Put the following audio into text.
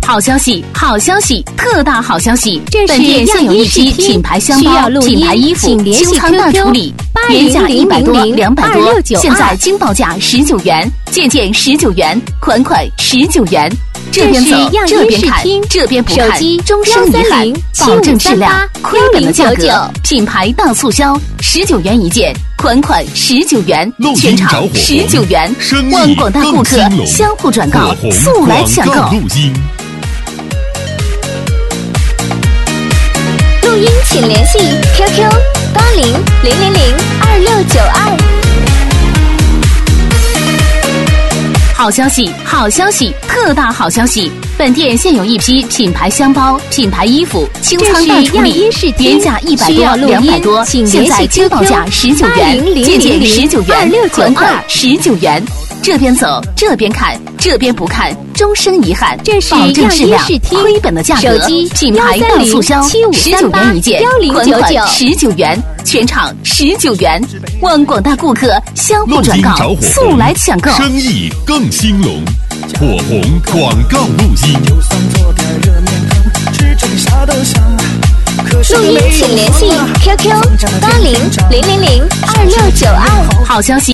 好消息，好消息，特大好消息！ 这本店现有一批品牌香包、品牌衣服清仓大处理，原价100多、200多，现在惊报价19元，件19元，款19元。这边走，这边看，这边不看，终身遗憾，保证质量，亏本的价格，品牌大促销，19元一件，款19元，全场19元，望广大顾客相互转告，速来抢购。 录音请联系 QQ8000022692。 好消息，好消息，特大好消息！本店现有一批品牌香包、品牌衣服清仓大处理，原价100多、200多，现在惊报价19元，件19元，款19元。这边走，这边看，这边不看，终身遗憾，保证质量，亏本的价格，品牌大促销，19元一件，款19元，全场19元，望广大顾客相互转告，速来抢购。 生意更兴隆，火红广告录音。 录音请联系 QQ8000022692。 好消息。